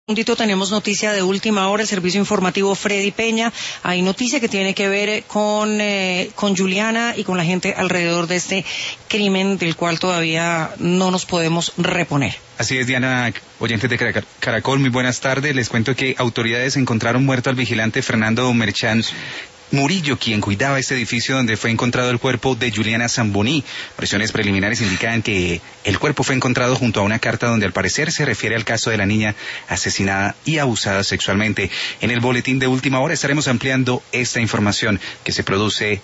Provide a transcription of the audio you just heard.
Tenemos noticia de última hora, el servicio informativo Freddy Peña. Hay noticia que tiene que ver con Juliana y con la gente alrededor de este crimen del cual todavía no nos podemos reponer. Así es, Diana, oyentes de Caracol, muy buenas tardes. Les cuento que autoridades encontraron muerto al vigilante Fernando Merchán Murillo, quien cuidaba este edificio donde fue encontrado el cuerpo de Juliana Zamboní. Presiones preliminares indican que el cuerpo fue encontrado junto a una carta donde al parecer se refiere al caso de la niña asesinada y abusada sexualmente. En el boletín de última hora estaremos ampliando esta información que se produce